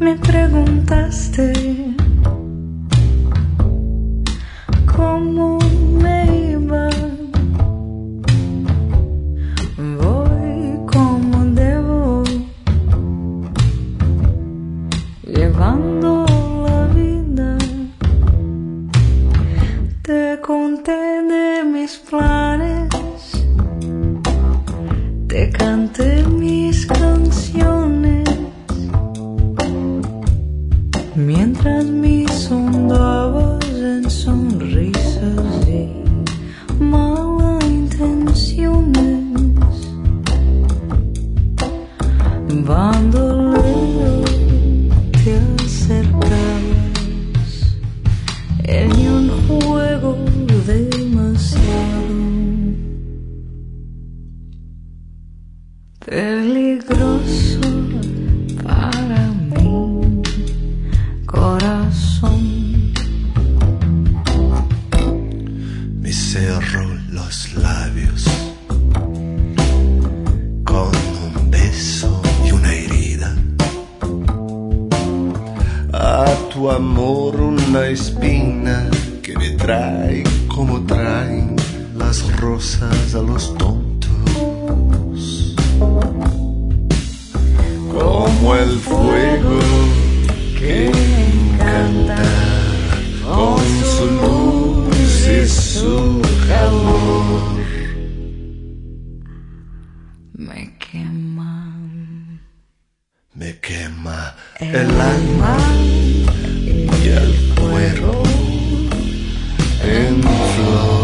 Me preguntaste cómo me iba. Voy como debo, llevando la vida. Te conté de mis planes, te canté mis canciones, mientras me sondabas en sonrisas y malas intenciones. Bandolero, te acercabas en un juego demasiado peligroso para mí, corazón. Me cerró los labios con un beso y una herida. A tu amor una espina que me trae como traen las rosas a los tontos. Como el fuego que encanta con su luz y su calor. Me quema el alma y el cuero en flor.